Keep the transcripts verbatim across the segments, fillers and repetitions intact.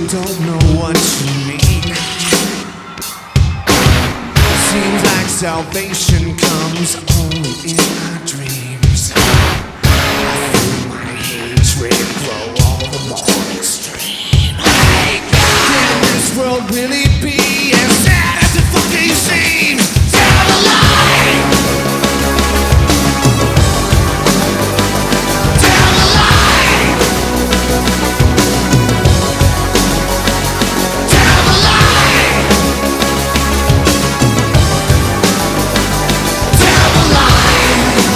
don't know what you mean. Seems like salvation comes only in my dreams. I feel my hatred grow all the more extreme. Can this world really be as sad as it fucking seems? Tell the lie! Tell the lie! Tell the lie! Tell the lie!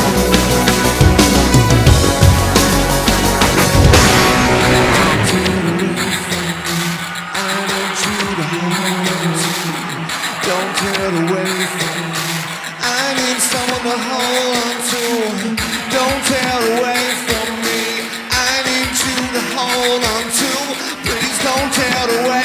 Don't get away from me. I need someone to hold on to. Don't get away from me. I need you to hold on to. Please don't get away.